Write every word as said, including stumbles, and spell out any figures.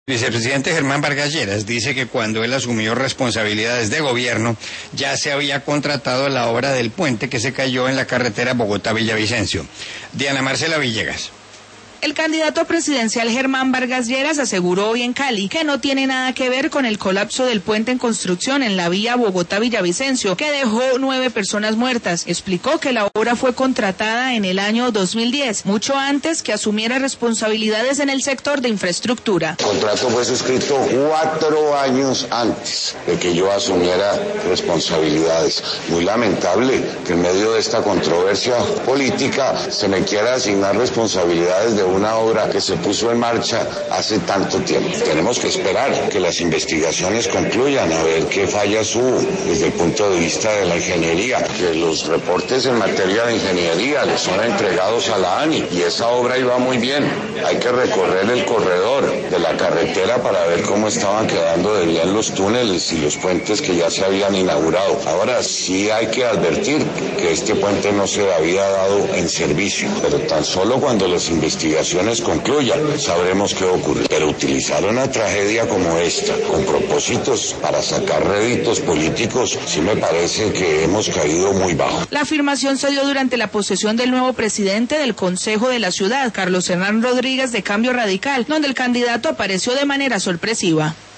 Vicepresidente Germán Vargas Lleras dice que cuando él asumió responsabilidades de gobierno ya se había contratado la obra del puente que se cayó en la carretera Bogotá-Villavicencio. Diana Marcela Villegas. El candidato presidencial Germán Vargas Lleras aseguró hoy en Cali que no tiene nada que ver con el colapso del puente en construcción en la vía Bogotá-Villavicencio, que dejó nueve personas muertas. Explicó que la obra fue contratada en el año dos mil diez, mucho antes que asumiera responsabilidades en el sector de infraestructura. El contrato fue suscrito cuatro años antes de que yo asumiera responsabilidades. Muy lamentable que en medio de esta controversia política se me quiera asignar responsabilidades de una obra que se puso en marcha hace tanto tiempo. Tenemos que esperar que las investigaciones concluyan, a ver qué fallas hubo desde el punto de vista de la ingeniería, que los reportes en materia de ingeniería les son entregados a la ANI y esa obra iba muy bien. Hay que recorrer el corredor de la carretera para ver cómo estaban quedando de bien los túneles y los puentes que ya se habían inaugurado. Ahora sí hay que advertir que este puente no se había dado en servicio, pero tan solo cuando las investigaciones concluyan, sabremos qué ocurrió. Pero utilizar una tragedia como esta con propósitos para sacar réditos políticos, sí me parece que hemos caído muy bajo. La afirmación se dio durante la posesión del nuevo presidente del Consejo de la Ciudad, Carlos Hernán Rodríguez de Cambio Radical, donde el candidato apareció de manera sorpresiva.